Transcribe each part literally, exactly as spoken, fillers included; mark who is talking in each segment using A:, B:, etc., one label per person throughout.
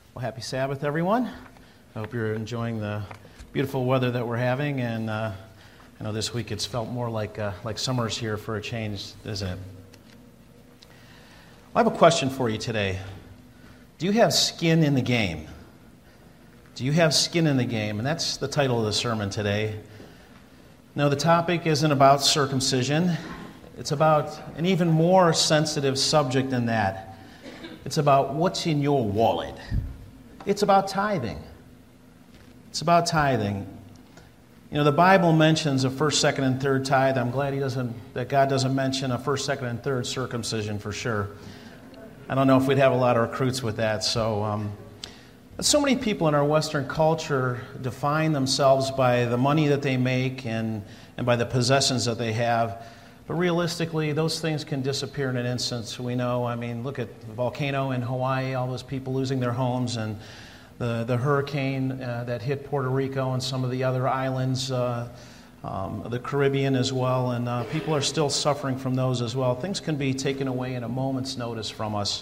A: Well, happy Sabbath, everyone. I hope you're enjoying the beautiful weather that we're having, and uh, I know this week it's felt more like uh, like summer's here for a change, isn't it? I have a question for you today. Do you have skin in the game? Do you have skin in the game? And that's the title of the sermon today. No, the topic isn't about circumcision. It's about an even more sensitive subject than that. It's about what's in your wallet. It's about tithing. It's about tithing. You know, the Bible mentions a first, second, and third tithe. I'm glad he doesn't, that God doesn't mention a first, second, and third circumcision for sure. I don't know if we'd have a lot of recruits with that. So, um, so many people in our Western culture define themselves by the money that they make and, and by the possessions that they have. But realistically, those things can disappear in an instant. We know, I mean, look at the volcano in Hawaii, all those people losing their homes, and the, the hurricane uh, that hit Puerto Rico and some of the other islands, uh, um, the Caribbean as well, and uh, people are still suffering from those as well. Things can be taken away in a moment's notice from us.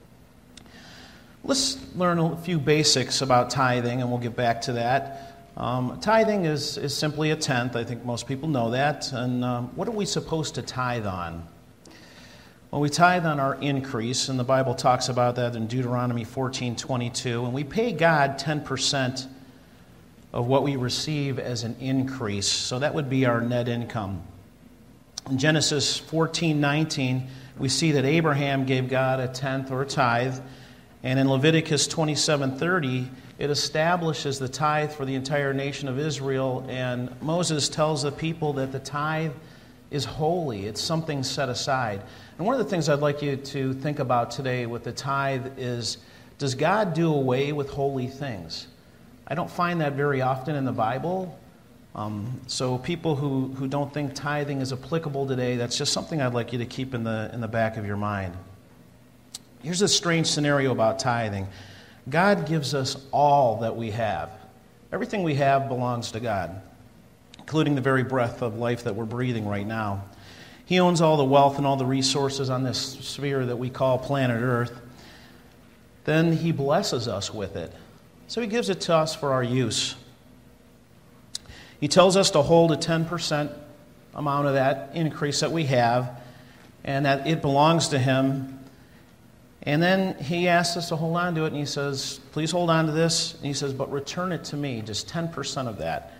A: Let's learn a few basics about tithing, and we'll get back to that. Um, tithing is, is simply a tenth. I think most people know that. And um, what are we supposed to tithe on? Well, we tithe on our increase, and the Bible talks about that in Deuteronomy fourteen twenty-two. And we pay God ten percent of what we receive as an increase. So that would be our net income. In Genesis fourteen nineteen, we see that Abraham gave God a tenth or a tithe. And in Leviticus twenty-seven thirty, it establishes the tithe for the entire nation of Israel, and Moses tells the people that the tithe is holy. It's something set aside. And one of the things I'd like you to think about today with the tithe is, does God do away with holy things? I don't find that very often in the Bible. Um, so people who, who don't think tithing is applicable today, that's just something I'd like you to keep in the in the back of your mind. Here's a strange scenario about tithing. God gives us all that we have. Everything we have belongs to God, including the very breath of life that we're breathing right now. He owns all the wealth and all the resources on this sphere that we call planet Earth. Then He blesses us with it. So He gives it to us for our use. He tells us to hold a ten percent amount of that increase that we have, and that it belongs to Him. And then He asks us to hold on to it, and He says, please hold on to this. And He says, but return it to me, just ten percent of that.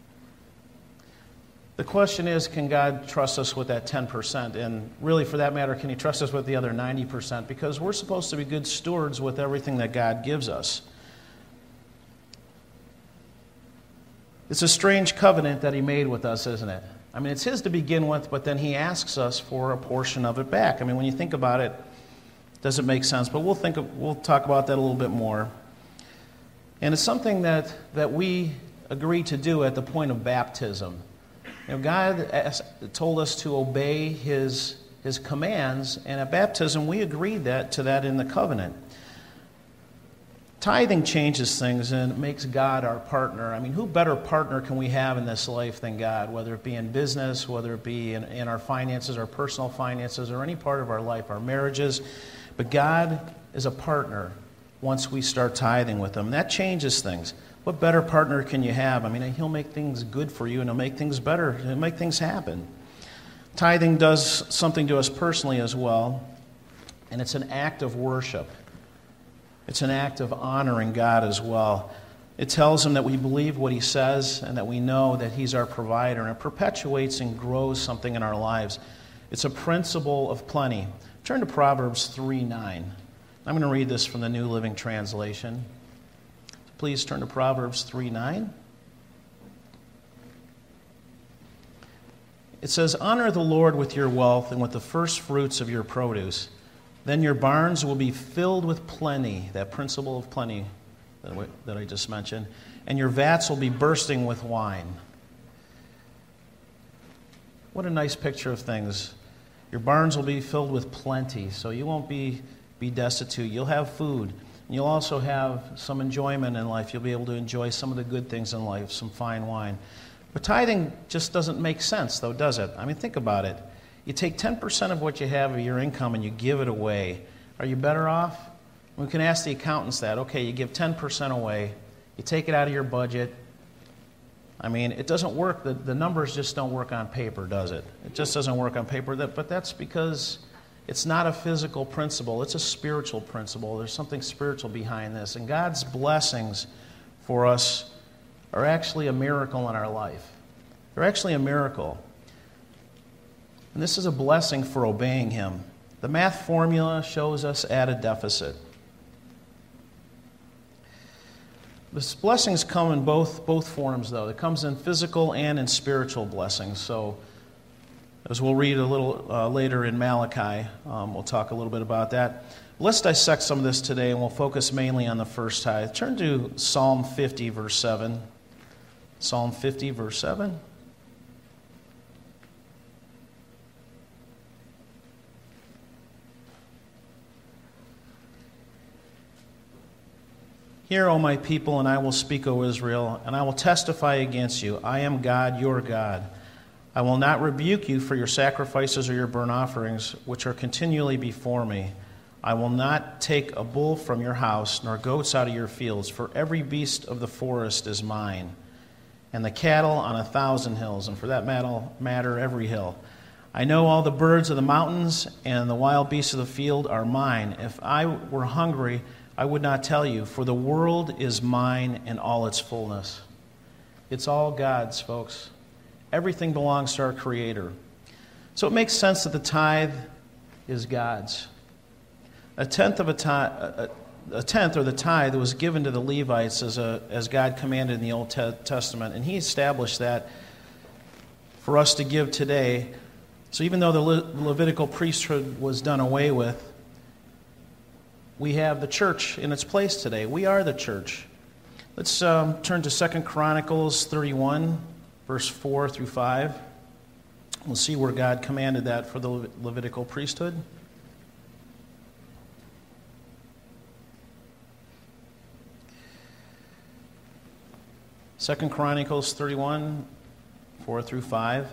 A: The question is, can God trust us with that ten percent? And really, for that matter, can He trust us with the other ninety percent? Because we're supposed to be good stewards with everything that God gives us. It's a strange covenant that He made with us, isn't it? I mean, it's His to begin with, but then He asks us for a portion of it back. I mean, when you think about it, doesn't make sense, but we'll think of, we'll talk about that a little bit more. And it's something that, that we agree to do at the point of baptism. You know, God asked, told us to obey His His commands, and at baptism we agreed that to that in the covenant. Tithing changes things and makes God our partner. I mean, who better partner can we have in this life than God, whether it be in business, whether it be in, in our finances, our personal finances, or any part of our life, our marriages. But God is a partner once we start tithing with Him. And that changes things. What better partner can you have? I mean, He'll make things good for you, and He'll make things better. He'll make things happen. Tithing does something to us personally as well, and it's an act of worship. It's an act of honoring God as well. It tells Him that we believe what He says and that we know that He's our provider, and it perpetuates and grows something in our lives. It's a principle of plenty. Turn to Proverbs three nine. I'm going to read this from the New Living Translation. Please turn to Proverbs three nine. It says, honor the Lord with your wealth and with the first fruits of your produce. Then your barns will be filled with plenty, that principle of plenty that I just mentioned, and your vats will be bursting with wine. What a nice picture of things. Your barns will be filled with plenty, so you won't be, be destitute. You'll have food. And you'll also have some enjoyment in life. You'll be able to enjoy some of the good things in life, some fine wine. But tithing just doesn't make sense, though, does it? I mean, think about it. You take ten percent of what you have of your income and you give it away. Are you better off? We can ask the accountants that. Okay, you give ten percent away, you take it out of your budget. I mean, it doesn't work. The, the numbers just don't work on paper, does it? It just doesn't work on paper. That, but that's because it's not a physical principle. It's a spiritual principle. There's something spiritual behind this. And God's blessings for us are actually a miracle in our life. They're actually a miracle. And this is a blessing for obeying Him. The math formula shows us at a deficit. The blessings come in both, both forms, though. It comes in physical and in spiritual blessings. So, as we'll read a little uh, later in Malachi, um, we'll talk a little bit about that. Let's dissect some of this today, and we'll focus mainly on the first tithe. Turn to Psalm fifty, verse seven. Psalm fifty, verse seven. Hear, O my people, and I will speak, O Israel, and I will testify against you. I am God, your God. I will not rebuke you for your sacrifices or your burnt offerings, which are continually before me. I will not take a bull from your house, nor goats out of your fields, for every beast of the forest is mine, and the cattle on a thousand hills, and for that matter, every hill. I know all the birds of the mountains, and the wild beasts of the field are mine. If I were hungry, I would not tell you, for the world is mine and all its fullness. It's all God's, folks. Everything belongs to our Creator. So it makes sense that the tithe is God's. A tenth of a tithe, a, a tenth or the tithe was given to the Levites as a as God commanded in the Old Testament, and He established that for us to give today. So even though the Le- Levitical priesthood was done away with, we have the church in its place today. We are the church. Let's um, turn to Second Chronicles thirty-one, verse four through five. We'll see where God commanded that for the Le- Levitical priesthood. Second Chronicles thirty-one, four through five.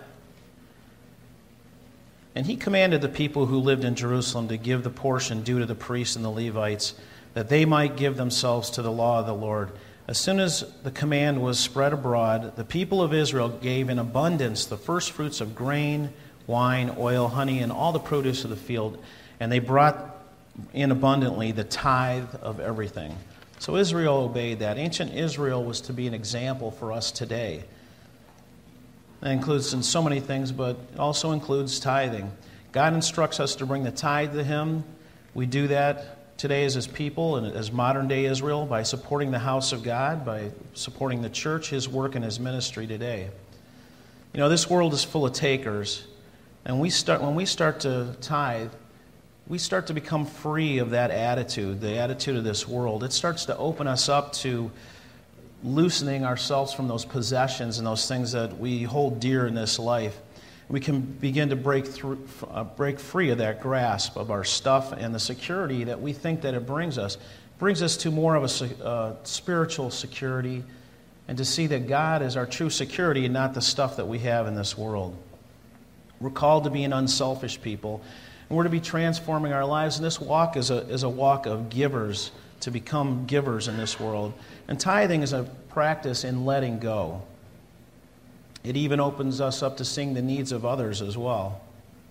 A: And he commanded the people who lived in Jerusalem to give the portion due to the priests and the Levites, that they might give themselves to the law of the Lord. As soon as the command was spread abroad, the people of Israel gave in abundance the first fruits of grain, wine, oil, honey, and all the produce of the field. And they brought in abundantly the tithe of everything. So Israel obeyed that. Ancient Israel was to be an example for us today. That includes in so many things, but it also includes tithing. God instructs us to bring the tithe to Him. We do that today as His people and as modern-day Israel by supporting the house of God, by supporting the church, His work, and His ministry today. You know, this world is full of takers, and we start when we start to tithe, we start to become free of that attitude, the attitude of this world. It starts to open us up to loosening ourselves from those possessions and those things that we hold dear in this life. We can begin to break through, uh, break free of that grasp of our stuff and the security that we think that it brings us. It brings us to more of a uh, spiritual security, and to see that God is our true security and not the stuff that we have in this world. We're called to be an unselfish people, and we're to be transforming our lives. And this walk is a is a walk of givers, to become givers in this world. And tithing is a practice in letting go. It even opens us up to seeing the needs of others as well.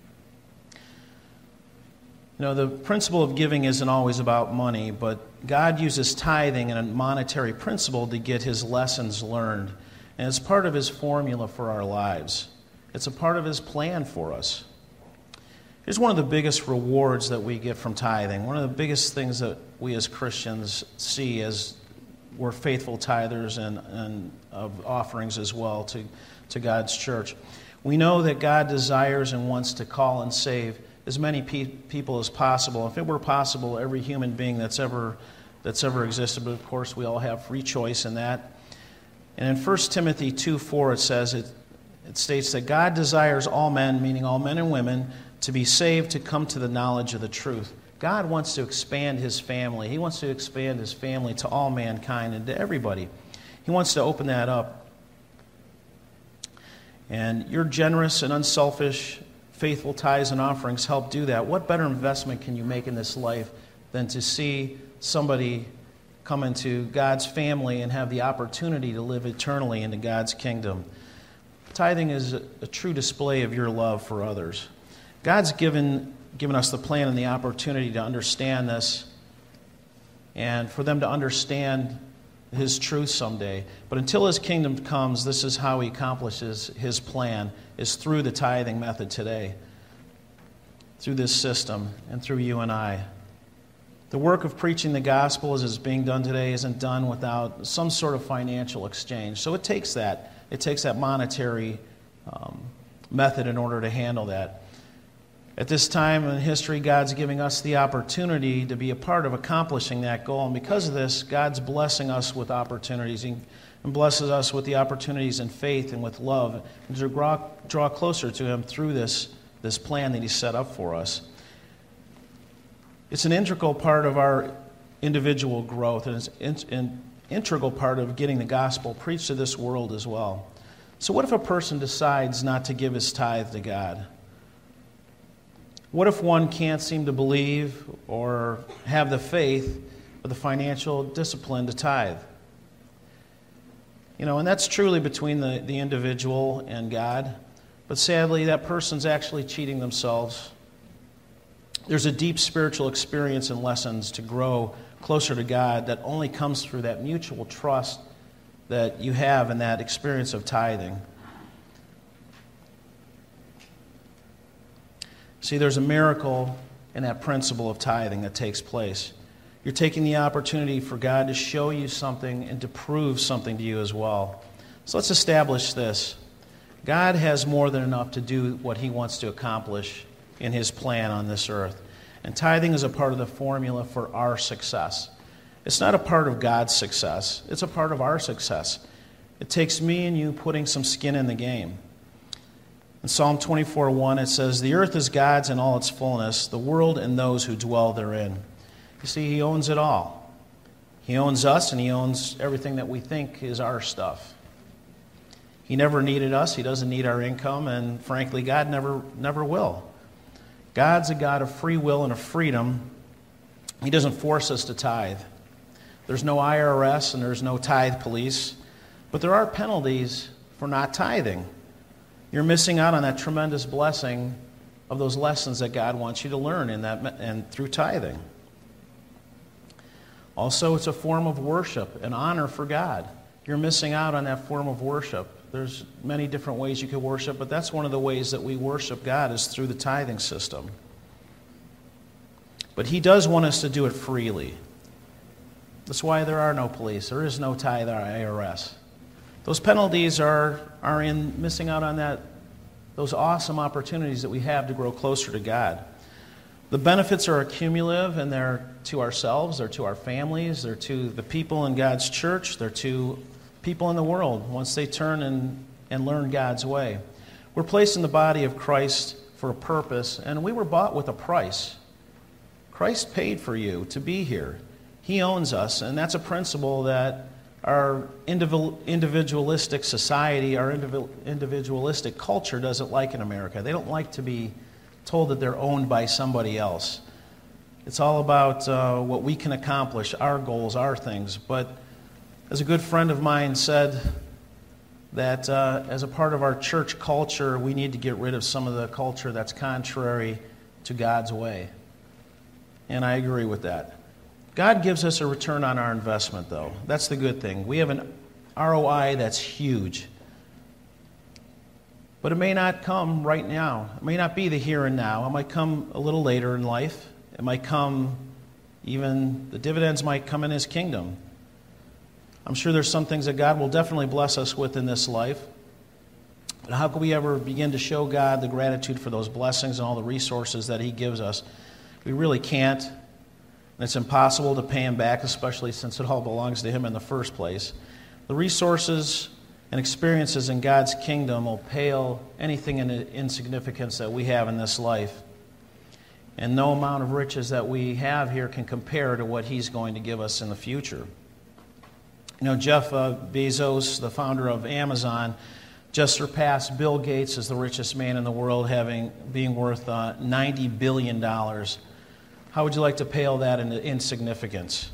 A: You know, the principle of giving isn't always about money, but God uses tithing and a monetary principle to get His lessons learned. And it's part of His formula for our lives. It's a part of His plan for us. Here's one of the biggest rewards that we get from tithing. One of the biggest things that we as Christians see as we're faithful tithers and, and of offerings as well to, to God's church. We know that God desires and wants to call and save as many pe- people as possible. If it were possible, every human being that's ever that's ever existed, but of course we all have free choice in that. And in First Timothy two four it says, it, it states that God desires all men, meaning all men and women, to be saved, to come to the knowledge of the truth. God wants to expand His family. He wants to expand His family to all mankind and to everybody. He wants to open that up. And your generous and unselfish, faithful tithes and offerings help do that. What better investment can you make in this life than to see somebody come into God's family and have the opportunity to live eternally into God's kingdom. Tithing is a, a true display of your love for others. God's given, given us the plan and the opportunity to understand this and for them to understand His truth someday. But until His kingdom comes, this is how He accomplishes His plan, is through the tithing method today, through this system, and through you and I. The work of preaching the gospel as it's being done today isn't done without some sort of financial exchange. So it takes that. It takes that monetary um, method in order to handle that. At this time in history, God's giving us the opportunity to be a part of accomplishing that goal. And because of this, God's blessing us with opportunities. He blesses us with the opportunities in faith and with love and to draw, draw closer to Him through this, this plan that He set up for us. It's an integral part of our individual growth, and it's an integral part of getting the gospel preached to this world as well. So what if a person decides not to give his tithe to God? What if one can't seem to believe or have the faith or the financial discipline to tithe? You know, and that's truly between the, the individual and God. But sadly, that person's actually cheating themselves. There's a deep spiritual experience and lessons to grow closer to God that only comes through that mutual trust that you have in that experience of tithing. See, there's a miracle in that principle of tithing that takes place. You're taking the opportunity for God to show you something and to prove something to you as well. So let's establish this. God has more than enough to do what He wants to accomplish in His plan on this earth. And tithing is a part of the formula for our success. It's not a part of God's success. It's a part of our success. It takes me and you putting some skin in the game. In Psalm twenty-four one, it says, "The earth is God's in all its fullness, the world and those who dwell therein." You see, He owns it all. He owns us, and He owns everything that we think is our stuff. He never needed us. He doesn't need our income, and frankly, God never, never will. God's a God of free will and of freedom. He doesn't force us to tithe. There's no I R S and there's no tithe police, but there are penalties for not tithing. You're missing out on that tremendous blessing of those lessons that God wants you to learn in that and through tithing. Also, it's a form of worship and honor for God. You're missing out on that form of worship. There's many different ways you could worship, but that's one of the ways that we worship God is through the tithing system. But He does want us to do it freely. That's why there are no police. There is no tithe or I R S. Those penalties are, are in missing out on that, those awesome opportunities that we have to grow closer to God. The benefits are cumulative, and they're to ourselves, they're to our families, they're to the people in God's church, they're to people in the world once they turn and, and learn God's way. We're placed in the body of Christ for a purpose, and we were bought with a price. Christ paid for you to be here. He owns us, and that's a principle that our individualistic society, our individualistic culture doesn't like in America. They don't like to be told that they're owned by somebody else. It's all about uh, what we can accomplish, our goals, our things. But as a good friend of mine said, that uh, as a part of our church culture, we need to get rid of some of the culture that's contrary to God's way. And I agree with that. God gives us a return on our investment, though. That's the good thing. We have an R O I that's huge. But it may not come right now. It may not be the here and now. It might come a little later in life. It might come, even the dividends might come in His kingdom. I'm sure there's some things that God will definitely bless us with in this life. But how can we ever begin to show God the gratitude for those blessings and all the resources that He gives us? We really can't. And it's impossible to pay Him back, especially since it all belongs to Him in the first place. The resources and experiences in God's kingdom will pale anything in insignificance that we have in this life. And no amount of riches that we have here can compare to what He's going to give us in the future. You know, Jeff uh, Bezos, the founder of Amazon, just surpassed Bill Gates as the richest man in the world, having being worth uh, ninety billion dollars. How would you like to pale that into insignificance?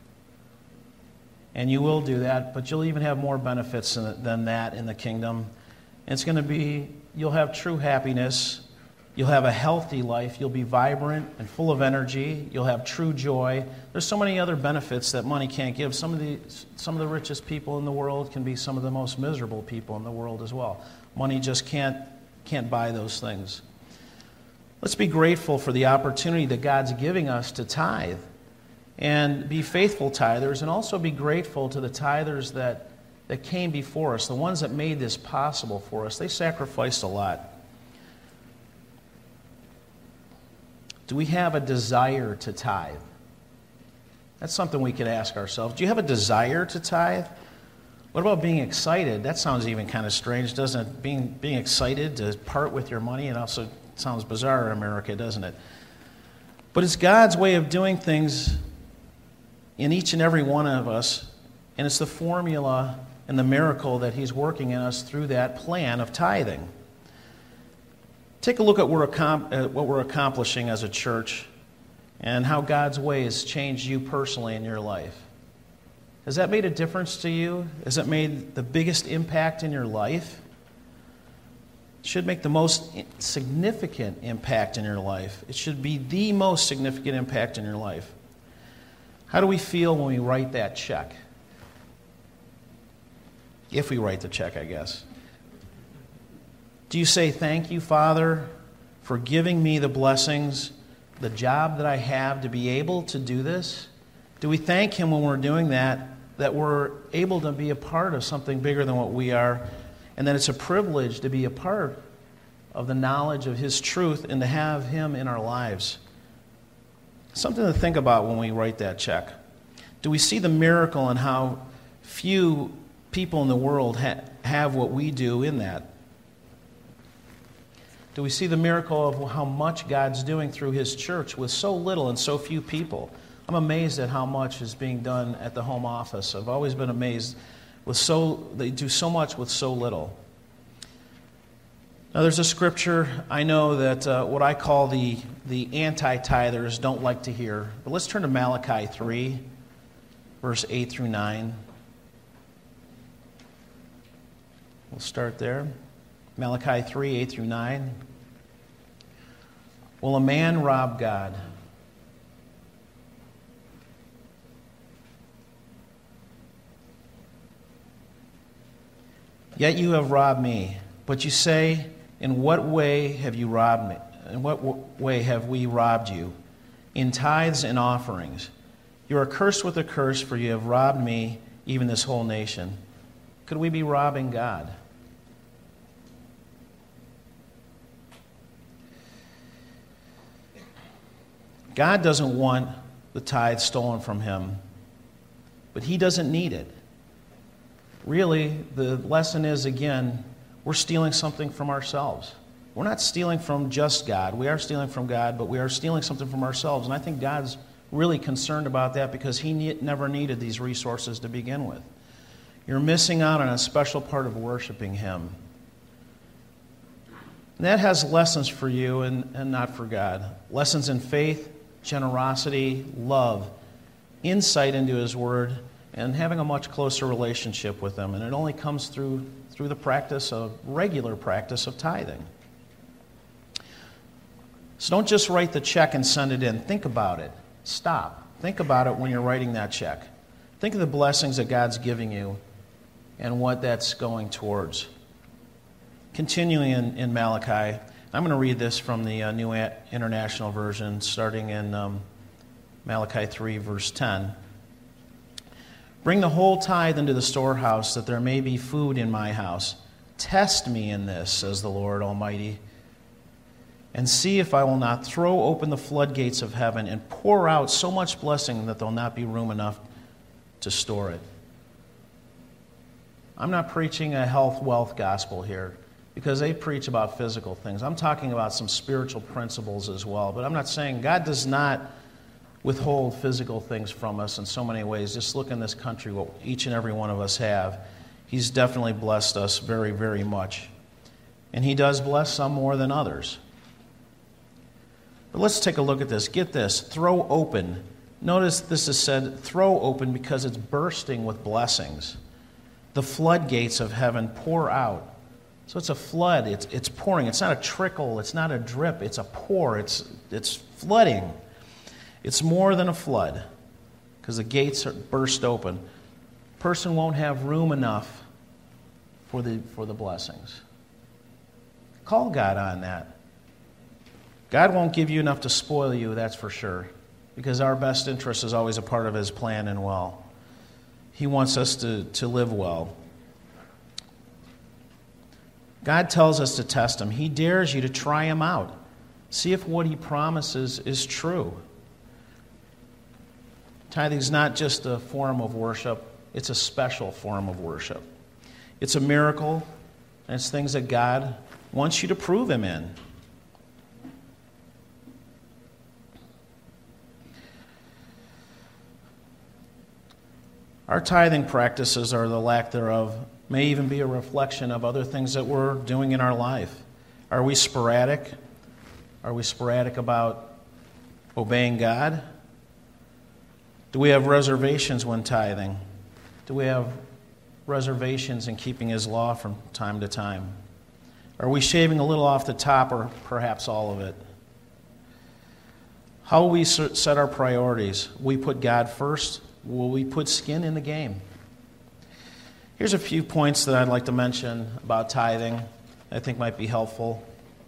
A: And you will do that, but you'll even have more benefits than that in the kingdom. It's going to be, you'll have true happiness. You'll have a healthy life. You'll be vibrant and full of energy. You'll have true joy. There's so many other benefits that money can't give. Some of the some of the richest people in the world can be some of the most miserable people in the world as well. Money just can't can't buy those things. Let's be grateful for the opportunity that God's giving us to tithe and be faithful tithers, and also be grateful to the tithers that, that came before us, the ones that made this possible for us. They sacrificed a lot. Do we have a desire to tithe? That's something we could ask ourselves. Do you have a desire to tithe? What about being excited? That sounds even kind of strange, doesn't it? Being, being excited to part with your money. It also sounds bizarre in America, doesn't it? But it's God's way of doing things in each and every one of us, and it's the formula and the miracle that He's working in us through that plan of tithing. Take a look at what we're accomplishing as a church and how God's way has changed you personally in your life. Has that made a difference to you? Has it made the biggest impact in your life? It should make the most significant impact in your life. It should be the most significant impact in your life. How do we feel when we write that check? If we write the check, I guess. Do you say, thank you, Father, for giving me the blessings, the job that I have to be able to do this? Do we thank Him when we're doing that, that we're able to be a part of something bigger than what we are, and that it's a privilege to be a part of the knowledge of His truth and to have Him in our lives? Something to think about when we write that check. Do we see the miracle in how few people in the world ha- have what we do in that? Do we see the miracle of how much God's doing through His church with so little and so few people? I'm amazed at how much is being done at the home office. I've always been amazed with so they do so much with so little. Now, there's a scripture I know that uh, what I call the, the anti-tithers don't like to hear. But let's turn to Malachi three, verse eight through nine. We'll start there. Malachi three, eight through nine. Will a man rob God? Yet you have robbed me. But you say, in what way have you robbed me? In what w- way have we robbed you? In tithes and offerings. You are cursed with a curse, for you have robbed me, even this whole nation. Could we be robbing God? God doesn't want the tithe stolen from Him, but He doesn't need it. Really, the lesson is, again, we're stealing something from ourselves. We're not stealing from just God. We are stealing from God, but we are stealing something from ourselves. And I think God's really concerned about that because He ne- never needed these resources to begin with. You're missing out on a special part of worshiping Him. And that has lessons for you and, and not for God. Lessons in faith, generosity, love, insight into His Word, and having a much closer relationship with Him. And it only comes through, through the practice of, regular practice of tithing. So don't just write the check and send it in. Think about it. Stop. Think about it when you're writing that check. Think of the blessings that God's giving you and what that's going towards. Continuing in, in Malachi, I'm going to read this from the uh, New International Version, starting in um, Malachi three, verse ten. Bring the whole tithe into the storehouse, that there may be food in my house. Test me in this, says the Lord Almighty, and see if I will not throw open the floodgates of heaven and pour out so much blessing that there will not be room enough to store it. I'm not preaching a health, wealth gospel here, because they preach about physical things. I'm talking about some spiritual principles as well. But I'm not saying God does not withhold physical things from us in so many ways. Just look in this country, what each and every one of us have. He's definitely blessed us very, very much. And He does bless some more than others. But let's take a look at this. Get this, throw open. Notice this is said, throw open, because it's bursting with blessings. The floodgates of heaven pour out. So it's a flood, it's, it's pouring. It's not a trickle, it's not a drip, it's a pour, it's, it's flooding. It's more than a flood, because the gates are burst open. A person won't have room enough for the, for the blessings. Call God on that. God won't give you enough to spoil you, that's for sure, because our best interest is always a part of His plan and well. He wants us to, to live well. God tells us to test Him. He dares you to try Him out. See if what He promises is true. Tithing is not just a form of worship, it's a special form of worship. It's a miracle, and it's things that God wants you to prove Him in. Our tithing practices, or the lack thereof, may even be a reflection of other things that we're doing in our life. Are we sporadic? Are we sporadic about obeying God? Do we have reservations when tithing? Do we have reservations in keeping His law from time to time? Are we shaving a little off the top, or perhaps all of it? How will we set our priorities? Will we put God first? Will we put skin in the game? Here's a few points that I'd like to mention about tithing I think might be helpful.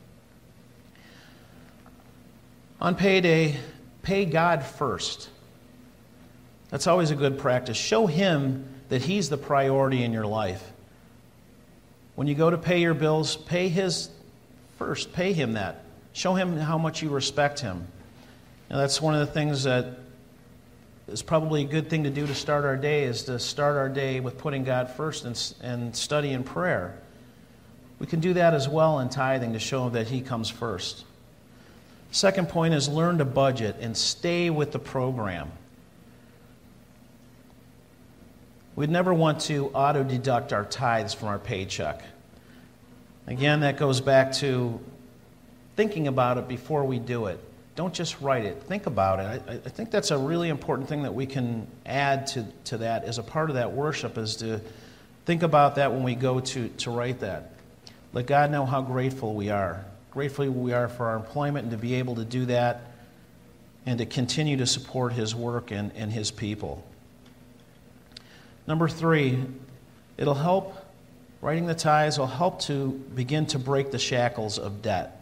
A: On payday, pay God first. That's always a good practice. Show Him that He's the priority in your life. When you go to pay your bills, pay His first. Pay Him that. Show Him how much you respect Him. Now, that's one of the things that is probably a good thing to do to start our day, is to start our day with putting God first and, and study in prayer. We can do that as well in tithing to show that He comes first. Second point is learn to budget and stay with the program. We'd never want to auto-deduct our tithes from our paycheck. Again, that goes back to thinking about it before we do it. Don't just write it. Think about it. I, I think that's a really important thing that we can add to, to that as a part of that worship, is to think about that when we go to, to write that. Let God know how grateful we are. Grateful we are for our employment and to be able to do that and to continue to support His work and, and His people. Number three, it'll help, writing the tithes will help to begin to break the shackles of debt.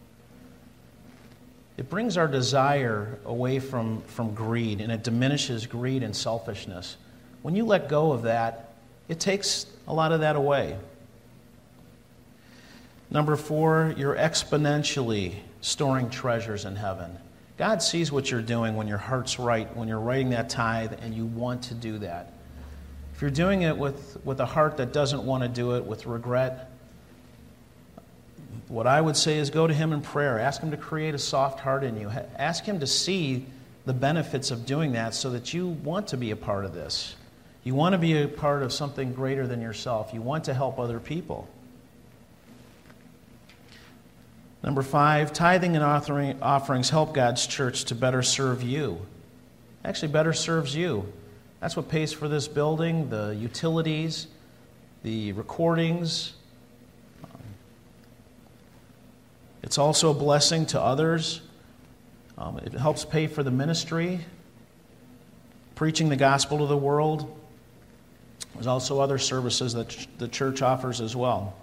A: It brings our desire away from, from greed, and it diminishes greed and selfishness. When you let go of that, it takes a lot of that away. Number four, you're exponentially storing treasures in heaven. God sees what you're doing when your heart's right, when you're writing that tithe and you want to do that. If you're doing it with, with a heart that doesn't want to do it, with regret, what I would say is go to Him in prayer. Ask Him to create a soft heart in you. Ask Him to see the benefits of doing that so that you want to be a part of this. You want to be a part of something greater than yourself. You want to help other people. Number five, tithing and offering, offerings help God's church to better serve you. Actually, better serves you. That's what pays for this building, the utilities, the recordings. It's also a blessing to others. Um, it helps pay for the ministry, preaching the gospel to the world. There's also other services that the church offers as well.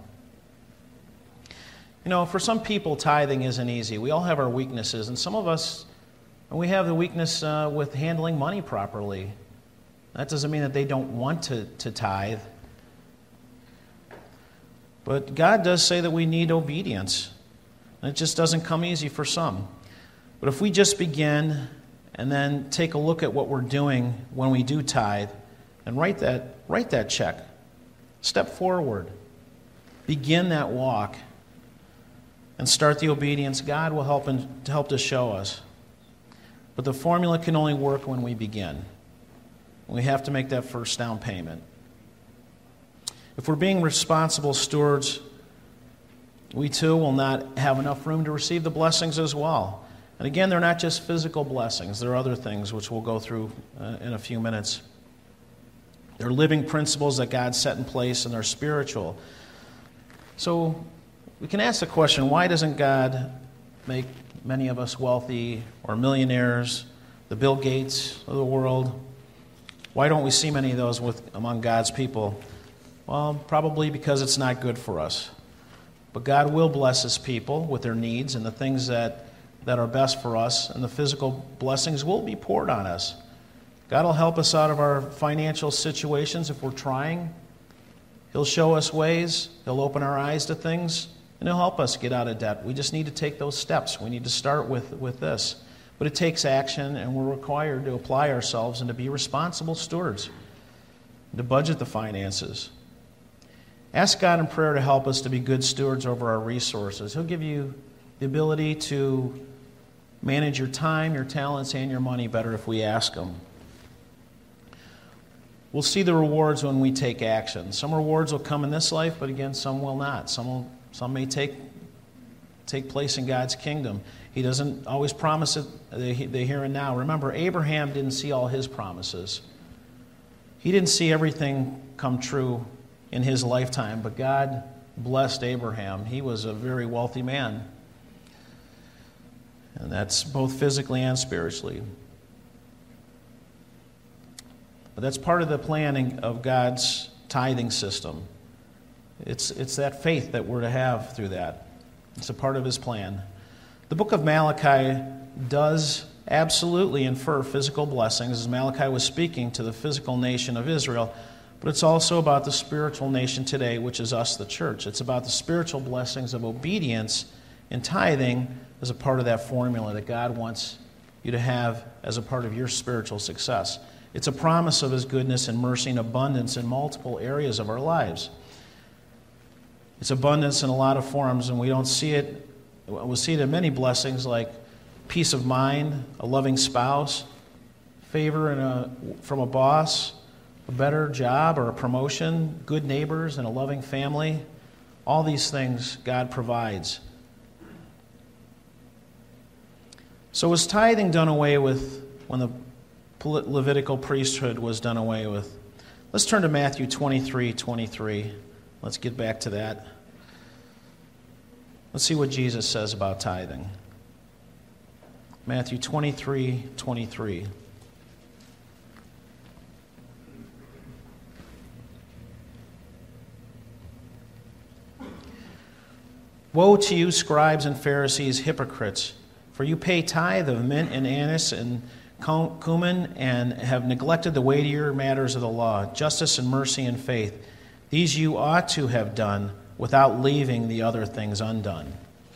A: You know, for some people, tithing isn't easy. We all have our weaknesses, and some of us, we have the weakness uh, with handling money properly. That doesn't mean that they don't want to, to tithe. But God does say that we need obedience. And it just doesn't come easy for some. But if we just begin and then take a look at what we're doing when we do tithe and write that, write that check, step forward, begin that walk, and start the obedience, God will help in, to help to show us. But the formula can only work when we begin. We have to make that first down payment. If we're being responsible stewards, we too will not have enough room to receive the blessings as well. And again, they're not just physical blessings. There are other things which we'll go through uh, in a few minutes. They're living principles that God set in place, and they're spiritual. So we can ask the question, why doesn't God make many of us wealthy or millionaires, the Bill Gates of the world? Why don't we see many of those with, among God's people? Well, probably because it's not good for us. But God will bless His people with their needs and the things that, that are best for us, and the physical blessings will be poured on us. God will help us out of our financial situations if we're trying. He'll show us ways. He'll open our eyes to things, and He'll help us get out of debt. We just need to take those steps. We need to start with, with this. But it takes action, and we're required to apply ourselves and to be responsible stewards, to budget the finances. Ask God in prayer to help us to be good stewards over our resources. He'll give you the ability to manage your time, your talents, and your money better if we ask Him. We'll see the rewards when we take action. Some rewards will come in this life, but again, some will not. Some will, some may take, take place in God's kingdom. He doesn't always promise it the, the here and now. Remember, Abraham didn't see all his promises. He didn't see everything come true in his lifetime, but God blessed Abraham. He was a very wealthy man. And that's both physically and spiritually. But that's part of the planning of God's tithing system. It's, it's that faith that we're to have through that. It's a part of His plan. The book of Malachi does absolutely infer physical blessings, as Malachi was speaking to the physical nation of Israel, but it's also about the spiritual nation today, which is us, the church. It's about the spiritual blessings of obedience and tithing as a part of that formula that God wants you to have as a part of your spiritual success. It's a promise of His goodness and mercy and abundance in multiple areas of our lives. It's abundance in a lot of forms, and we don't see it. We'll see it in many blessings like peace of mind, a loving spouse, favor in a, from a boss, a better job or a promotion, good neighbors, and a loving family. All these things God provides. So was tithing done away with when the Levitical priesthood was done away with? Let's turn to Matthew twenty-three twenty-three. Let's get back to that. Let's see what Jesus says about tithing. Matthew twenty-three twenty-three. Woe to you, scribes and Pharisees, hypocrites! For you pay tithe of mint and anise and cumin, and have neglected the weightier matters of the law, justice and mercy and faith. These you ought to have done without leaving the other things undone.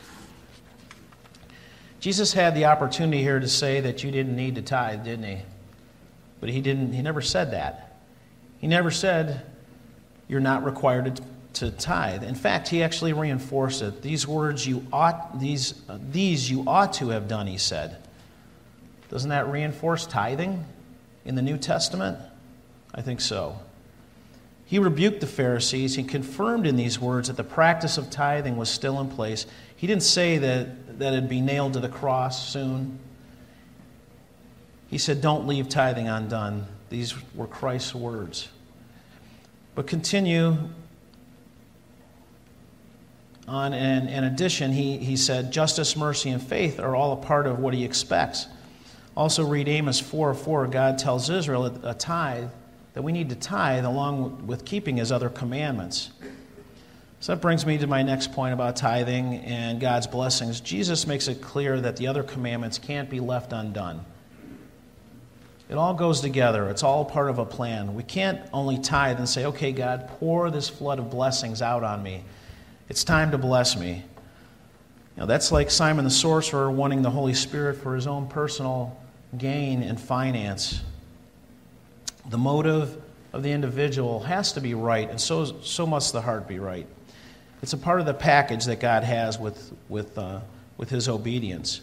A: Jesus had the opportunity here to say that you didn't need to tithe, didn't He? But He didn't. He never said that. He never said you're not required to to tithe. In fact, He actually reinforced it. These words you ought, these, uh, these you ought to have done, He said. Doesn't that reinforce tithing in the New Testament? I think so. He rebuked the Pharisees. He confirmed in these words that the practice of tithing was still in place. He didn't say that, that it'd be nailed to the cross soon. He said, don't leave tithing undone. These were Christ's words. But continue on, and in addition, he, he said, justice, mercy, and faith are all a part of what He expects. Also read Amos four four. God tells Israel a tithe, that we need to tithe along with keeping His other commandments. So that brings me to my next point about tithing and God's blessings. Jesus makes it clear that the other commandments can't be left undone. It all goes together. It's all part of a plan. We can't only tithe and say, okay, God, pour this flood of blessings out on me. It's time to bless me. You know, that's like Simon the sorcerer wanting the Holy Spirit for his own personal gain and finance. The motive of the individual has to be right, and so, so must the heart be right. It's a part of the package that God has with, with, uh, with His obedience.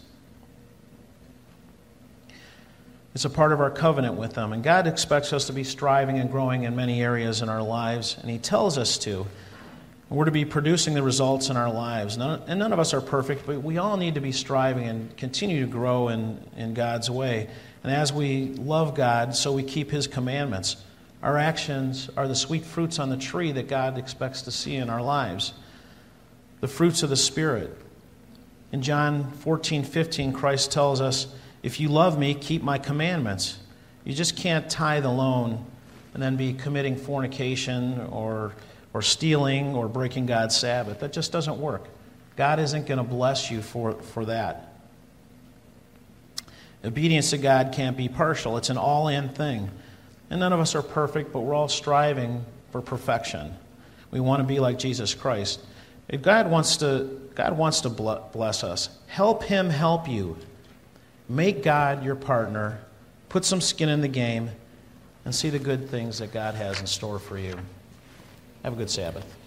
A: It's a part of our covenant with Him, and God expects us to be striving and growing in many areas in our lives, and He tells us to. We're to be producing the results in our lives. None, and none of us are perfect, but we all need to be striving and continue to grow in, in God's way. And as we love God, so we keep His commandments. Our actions are the sweet fruits on the tree that God expects to see in our lives. The fruits of the Spirit. In John fourteen fifteen, Christ tells us, if you love me, keep my commandments. You just can't tithe alone and then be committing fornication or or stealing or breaking God's Sabbath. That just doesn't work. God isn't going to bless you for, for that. Obedience to God can't be partial. It's an all-in thing. And none of us are perfect, but we're all striving for perfection. We want to be like Jesus Christ. If God wants to, God wants to bless us. Help Him help you. Make God your partner. Put some skin in the game and see the good things that God has in store for you. Have a good Sabbath.